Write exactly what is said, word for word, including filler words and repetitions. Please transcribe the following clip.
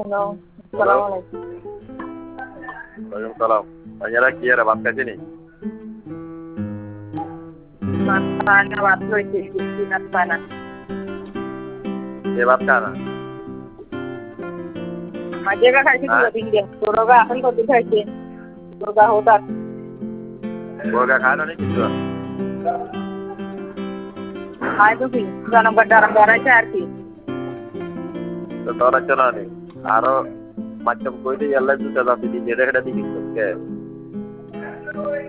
Hello, আসসালামু আলাইকুম। ওয়ালাইকুম সালাম। ভাইয়ারা কি এরা ভাত খাইছে নি? ভাত খায় না, ভাত হইছে, বেশি ভাত খায় না। কে ভাত খায় না? माझे का खायचे হ্যাঁ? तुझ्या पिंड्या दोघं आपण कधी खायचे दोघं होतात মুরগা খায় না নি কিছু? खाय तो কি জনম গড্ডারাম ধরাইছে আর কি তো তোরা চলো নি। আরো মাধ্যম কইলে এল্লাই দুটা জাতি দিয়ে এটা দিকে